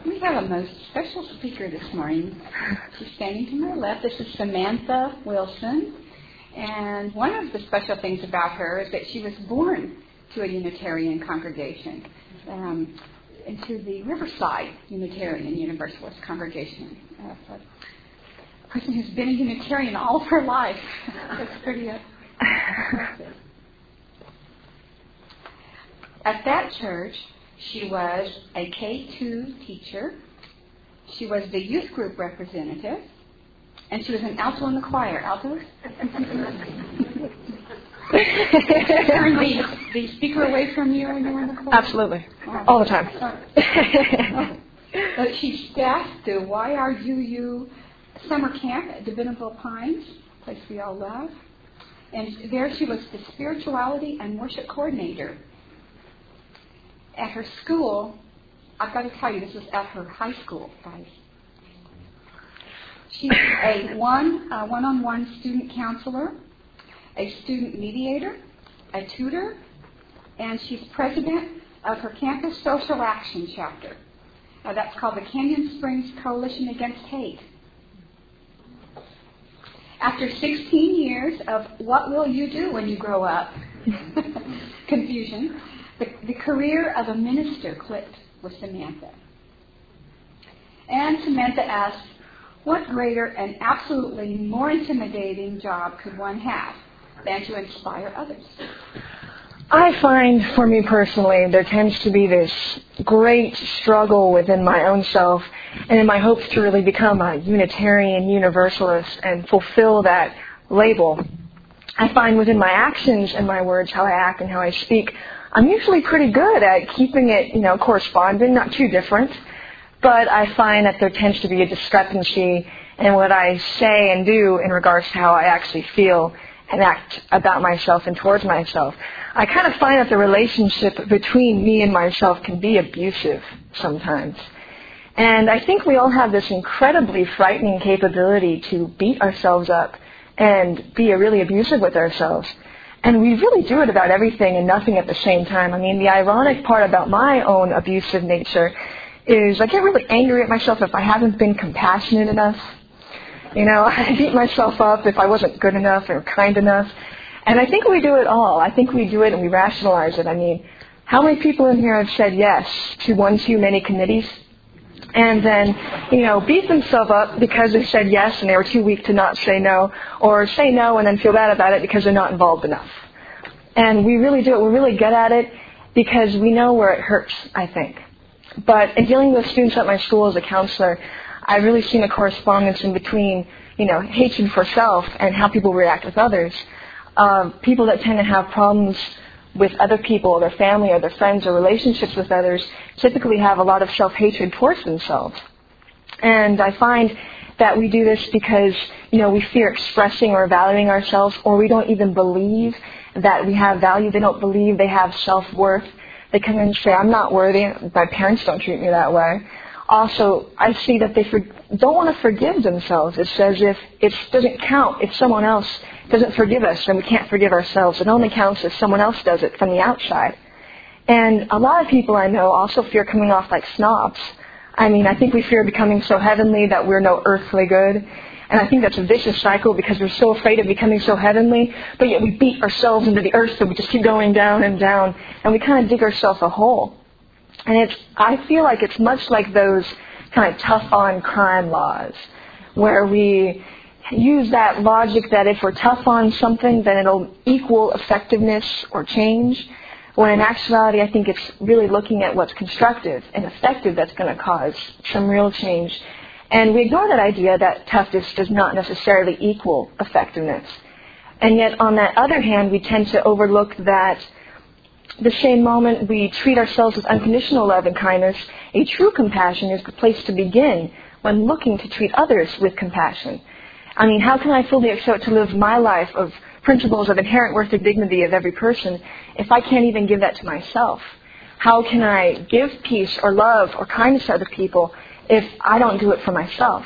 We have a most special speaker this morning. She's standing to my left. This is Samantha Wilson. And one of the special things about her is that she was born to a Unitarian congregation, into the Riverside Unitarian Universalist congregation. A person who's been a Unitarian all of her life. That's pretty impressive. At that church, she was a K-2 teacher. She was the youth group representative. And she was an alto in the choir. Altos? Turn the speaker away from you when you were in the choir? Absolutely. All the time. She staffed the YRUU summer camp at Divinaville Pines, a place we all love. And there she was the spirituality and worship coordinator. At her school, I've got to tell you, this was at her high school, guys. She's a one-on-one student counselor, a student mediator, a tutor, and she's president of her campus social action chapter. That's called the Canyon Springs Coalition Against Hate. After 16 years of what will you do when you grow up? Confusion. The career of a minister clicked with Samantha. And Samantha asked, what greater and absolutely more intimidating job could one have than to inspire others? I find, for me personally, there tends to be this great struggle within my own self and in my hopes to really become a Unitarian Universalist and fulfill that label. I find within my actions and my words, how I act and how I speak, I'm usually pretty good at keeping it, corresponding, not too different. But I find that there tends to be a discrepancy in what I say and do in regards to how I actually feel and act about myself and towards myself. I kind of find that the relationship between me and myself can be abusive sometimes. And I think we all have this incredibly frightening capability to beat ourselves up and be really abusive with ourselves. And we really do it about everything and nothing at the same time. I mean, the ironic part about my own abusive nature is I get really angry at myself if I haven't been compassionate enough. I beat myself up if I wasn't good enough or kind enough. And I think we do it all. I think we do it and we rationalize it. I mean, how many people in here have said yes to one too many committees? And then, beat themselves up because they said yes and they were too weak to not say no, or say no and then feel bad about it because they're not involved enough. And we really do it. We're really good at it because we know where it hurts, I think. But in dealing with students at my school as a counselor, I've really seen a correspondence in between, hatred for self and how people react with others. People that tend to have problems with other people or their family or their friends or relationships with others typically have a lot of self-hatred towards themselves. And I find that we do this because, we fear expressing or valuing ourselves, or we don't even believe that we have value. They don't believe they have self-worth. They come in and say, I'm not worthy. My parents don't treat me that way. Also, I see that they don't want to forgive themselves. It's as if it doesn't count if someone else doesn't forgive us, then we can't forgive ourselves. It only counts if someone else does it from the outside. And a lot of people I know also fear coming off like snobs. I mean, I think we fear becoming so heavenly that we're no earthly good. And I think that's a vicious cycle because we're so afraid of becoming so heavenly, but yet we beat ourselves into the earth so we just keep going down and down, and we kind of dig ourselves a hole. And I feel like it's much like those kind of tough on crime laws, where we use that logic that if we're tough on something, then it'll equal effectiveness or change. When in actuality, I think it's really looking at what's constructive and effective that's going to cause some real change. And we ignore that idea that toughness does not necessarily equal effectiveness. And yet, on that other hand, we tend to overlook that the same moment we treat ourselves with unconditional love and kindness, a true compassion is the place to begin when looking to treat others with compassion. I mean, how can I fully accept to live my life of principles of inherent worth and dignity of every person if I can't even give that to myself? How can I give peace or love or kindness to other people if I don't do it for myself?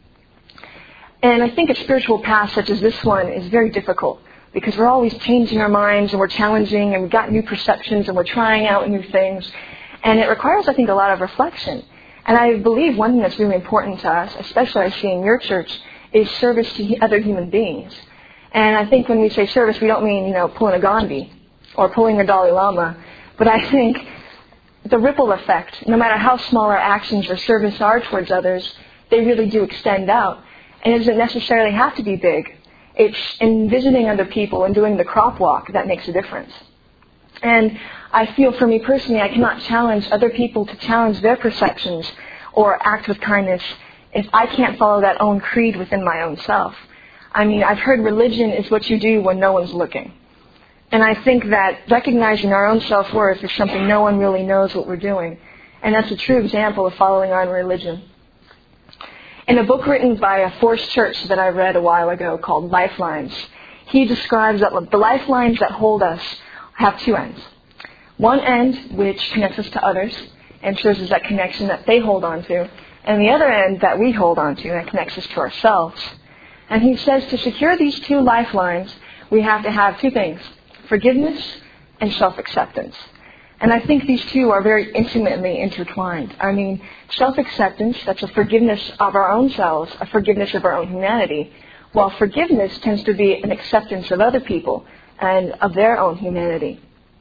And I think a spiritual path such as this one is very difficult because we're always changing our minds and we're challenging and we've got new perceptions and we're trying out new things. And it requires, I think, a lot of reflection. And I believe one thing that's really important to us, especially I see in your church, is service to other human beings. And I think when we say service, we don't mean, pulling a Gandhi or pulling a Dalai Lama. But I think the ripple effect, no matter how small our actions or service are towards others, they really do extend out. And it doesn't necessarily have to be big. It's in visiting other people and doing the crop walk that makes a difference. And I feel for me personally, I cannot challenge other people to challenge their perceptions or act with kindness if I can't follow that own creed within my own self. I mean, I've heard religion is what you do when no one's looking. And I think that recognizing our own self-worth is something no one really knows what we're doing. And that's a true example of following our own religion. In a book written by a Force Church that I read a while ago called Lifelines, he describes that the lifelines that hold us have two ends. One end, which connects us to others and shows us that connection that they hold on to, and the other end that we hold on to that connects us to ourselves. And he says to secure these two lifelines, we have to have two things: forgiveness and self-acceptance. And I think these two are very intimately intertwined. I mean, self-acceptance, that's a forgiveness of our own selves, a forgiveness of our own humanity, while forgiveness tends to be an acceptance of other people and of their own humanity.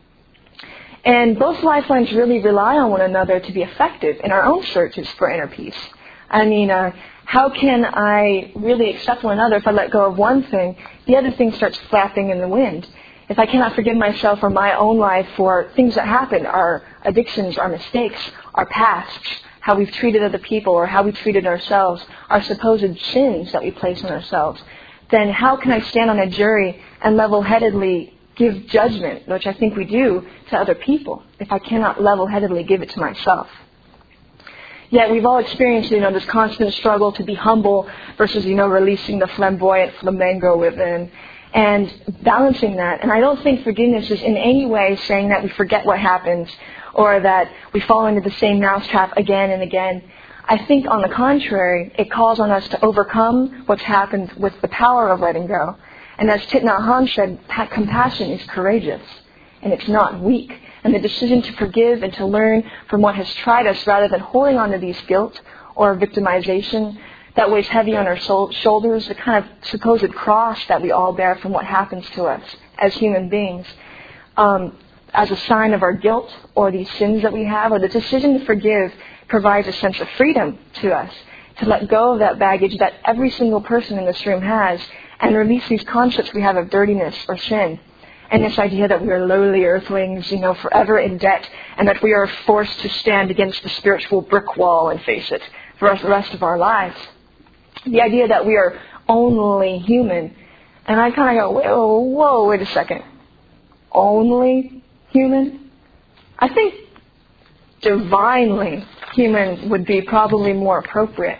And both lifelines really rely on one another to be effective in our own searches for inner peace. I mean, how can I really accept one another if I let go of one thing, the other thing starts flapping in the wind? If I cannot forgive myself or my own life for things that happened, our addictions, our mistakes, our pasts, how we've treated other people or how we treated ourselves, our supposed sins that we place on ourselves, then how can I stand on a jury and level-headedly give judgment, which I think we do, to other people, if I cannot level-headedly give it to myself? Yet we've all experienced, this constant struggle to be humble versus, releasing the flamboyant flamingo within and balancing that. And I don't think forgiveness is in any way saying that we forget what happened or that we fall into the same mousetrap again and again. I think, on the contrary, it calls on us to overcome what's happened with the power of letting go. And as Thich Nhat Hanh said, compassion is courageous, and it's not weak. And the decision to forgive and to learn from what has tried us rather than holding on to these guilt or victimization that weighs heavy on our shoulders, the kind of supposed cross that we all bear from what happens to us as human beings, as a sign of our guilt or these sins that we have, or the decision to forgive provides a sense of freedom to us, to let go of that baggage that every single person in this room has and release these concepts we have of dirtiness or sin. And this idea that we are lowly earthlings, forever in debt, and that we are forced to stand against the spiritual brick wall and face it for the rest of our lives. The idea that we are only human. And I kind of go, whoa, wait a second. Only human? I think divinely human would be probably more appropriate.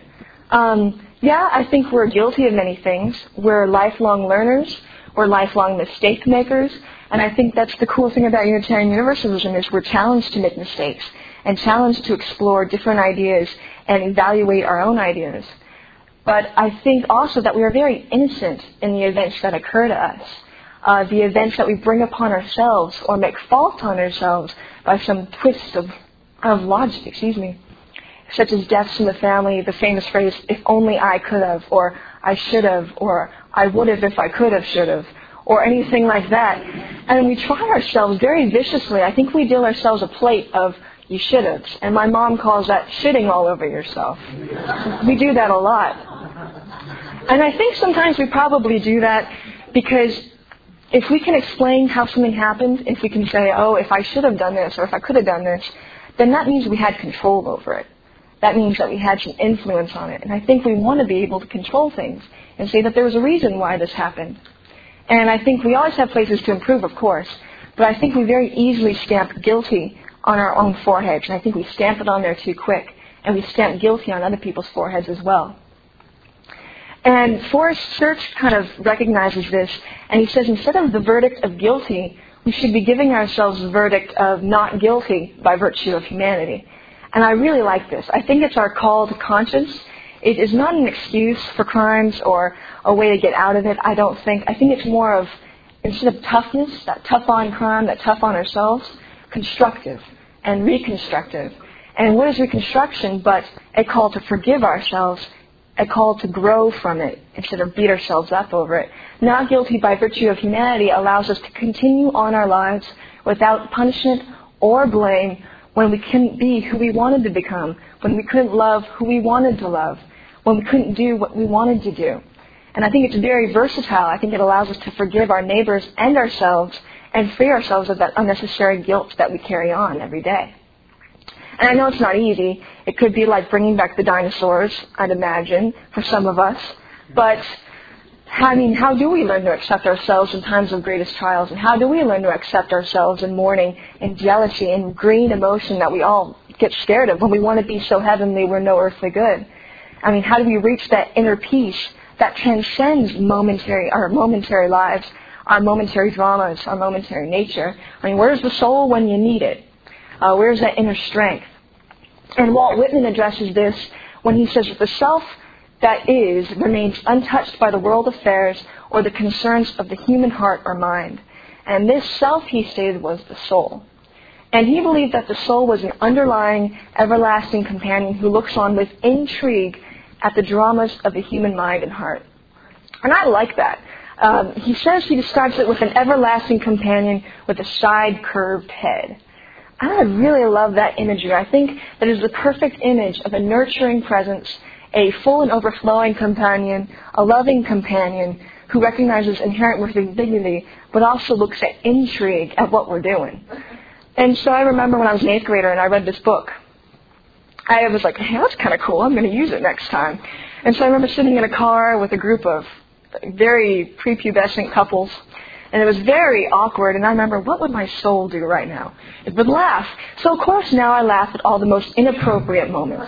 I think we're guilty of many things. We're lifelong learners. We're lifelong mistake makers. And I think that's the cool thing about Unitarian Universalism is we're challenged to make mistakes and challenged to explore different ideas and evaluate our own ideas. But I think also that we are very innocent in the events that occur to us, the events that we bring upon ourselves or make fault on ourselves by some twist of logic, such as deaths in the family, the famous phrase, if only I could have, or I should have, or I would have if I could have, should have, or anything like that. And we try ourselves very viciously. I think we deal ourselves a plate of you should have. And my mom calls that shitting all over yourself. We do that a lot. And I think sometimes we probably do that because if we can explain how something happened, if we can say, if I should have done this or if I could have done this, then that means we had control over it. That means that we had some influence on it. And I think we want to be able to control things and say that there was a reason why this happened. And I think we always have places to improve, of course. But I think we very easily stamp guilty on our own foreheads. And I think we stamp it on there too quick. And we stamp guilty on other people's foreheads as well. And Forrest Church kind of recognizes this. And he says instead of the verdict of guilty, we should be giving ourselves the verdict of not guilty by virtue of humanity. And I really like this. I think it's our call to conscience. It is not an excuse for crimes or a way to get out of it, I don't think. I think it's more of, instead of toughness, that tough on crime, that tough on ourselves, constructive and reconstructive. And what is reconstruction but a call to forgive ourselves, a call to grow from it instead of beat ourselves up over it? Not guilty by virtue of humanity allows us to continue on our lives without punishment or blame when we couldn't be who we wanted to become, when we couldn't love who we wanted to love, when we couldn't do what we wanted to do. And I think it's very versatile. I think it allows us to forgive our neighbors and ourselves and free ourselves of that unnecessary guilt that we carry on every day. And I know it's not easy. It could be like bringing back the dinosaurs, I'd imagine, for some of us. But, I mean, how do we learn to accept ourselves in times of greatest trials? And how do we learn to accept ourselves in mourning and jealousy and green emotion that we all get scared of when we want to be so heavenly we're no earthly good? I mean, how do we reach that inner peace that transcends our momentary lives, our momentary dramas, our momentary nature? I mean, where's the soul when you need it? Where's that inner strength? And Walt Whitman addresses this when he says that the self that is remains untouched by the world affairs or the concerns of the human heart or mind. And this self, he stated, was the soul. And he believed that the soul was an underlying, everlasting companion who looks on with intrigue at the dramas of the human mind and heart. And I like that. He describes it with an everlasting companion with a side-curved head. I really love that imagery. I think that is the perfect image of a nurturing presence, a full and overflowing companion, a loving companion who recognizes inherent worth and dignity, but also looks at intrigue at what we're doing. And so I remember when I was an 8th grader and I read this book, I was like, hey, that's kind of cool. I'm going to use it next time. And so I remember sitting in a car with a group of very prepubescent couples, and it was very awkward, and I remember, what would my soul do right now? It would laugh. So, of course, now I laugh at all the most inappropriate moments.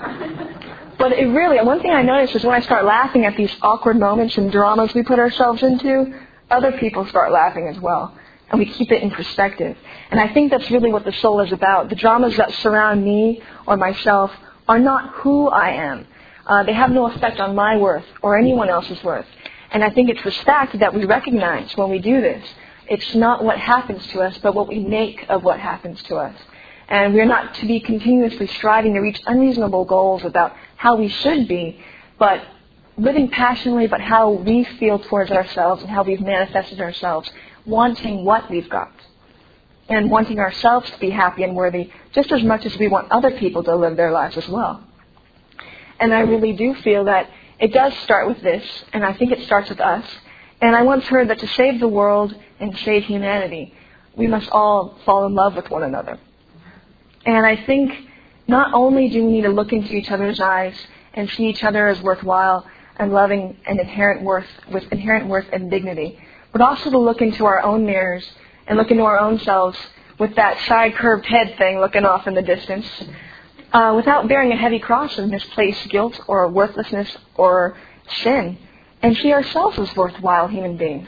But one thing I noticed is when I start laughing at these awkward moments and dramas we put ourselves into, other people start laughing as well. And we keep it in perspective. And I think that's really what the soul is about. The dramas that surround me or myself are not who I am. They have no effect on my worth or anyone else's worth. And I think it's this fact that we recognize when we do this. It's not what happens to us, but what we make of what happens to us. And we're not to be continuously striving to reach unreasonable goals about how we should be, but living passionately about how we feel towards ourselves and how we've manifested ourselves, wanting what we've got. And wanting ourselves to be happy and worthy just as much as we want other people to live their lives as well. And I really do feel that it does start with this, and I think it starts with us. And I once heard that to save the world and save humanity, we must all fall in love with one another. And I think not only do we need to look into each other's eyes and see each other as worthwhile and loving and inherent worth and dignity, but also to look into our own mirrors and look into our own selves with that side-curved head thing looking off in the distance, without bearing a heavy cross of misplaced guilt or worthlessness or sin, and see ourselves as worthwhile human beings.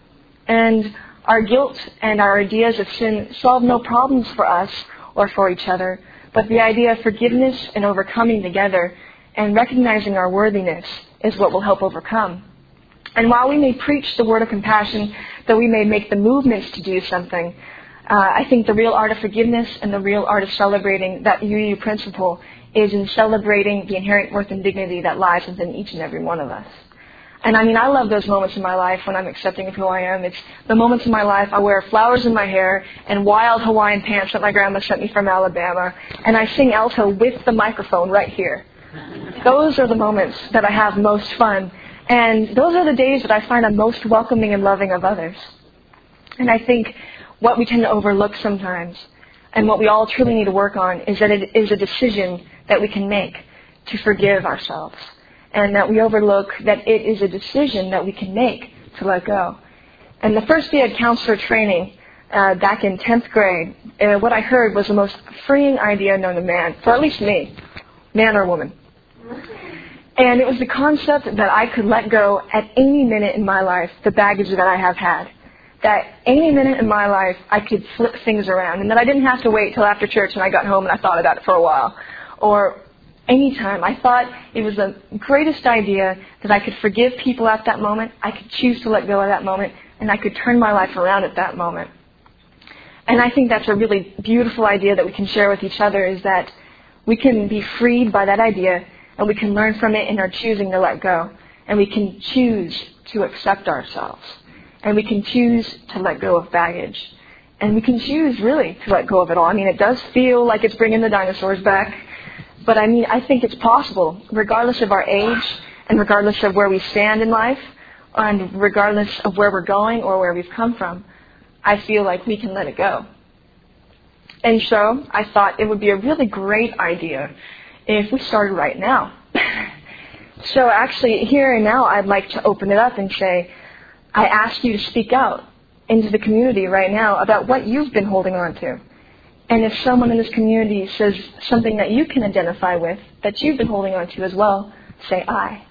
And our guilt and our ideas of sin solve no problems for us or for each other, but the idea of forgiveness and overcoming together and recognizing our worthiness is what will help overcome. And while we may preach the word of compassion, that we may make the movements to do something, I think the real art of forgiveness and the real art of celebrating that UU principle is in celebrating the inherent worth and dignity that lies within each and every one of us. And I mean, I love those moments in my life when I'm accepting of who I am. It's the moments in my life I wear flowers in my hair and wild Hawaiian pants that my grandma sent me from Alabama, and I sing alto with the microphone right here. Those are the moments that I have most fun. And those are the days that I find I'm most welcoming and loving of others. And I think what we tend to overlook sometimes, and what we all truly need to work on, is that it is a decision that we can make to forgive ourselves. And that we overlook that it is a decision that we can make to let go. And the first day of counselor training, back in 10th grade, what I heard was the most freeing idea known to man, for at least me, man or woman. And it was the concept that I could let go at any minute in my life the baggage that I have had. That any minute in my life I could flip things around, and that I didn't have to wait till after church and I got home and I thought about it for a while. Or any time. I thought it was the greatest idea that I could forgive people at that moment, I could choose to let go at that moment, and I could turn my life around at that moment. And I think that's a really beautiful idea that we can share with each other, is that we can be freed by that idea, and we can learn from it in our choosing to let go. And we can choose to accept ourselves. And we can choose to let go of baggage. And we can choose, really, to let go of it all. I mean, it does feel like it's bringing the dinosaurs back. But I mean, I think it's possible, regardless of our age, and regardless of where we stand in life, and regardless of where we're going or where we've come from, I feel like we can let it go. And so I thought it would be a really great idea if we started right now. So actually, here and now, I'd like to open it up and say, I ask you to speak out into the community right now about what you've been holding on to. And if someone in this community says something that you can identify with, that you've been holding on to as well, say I.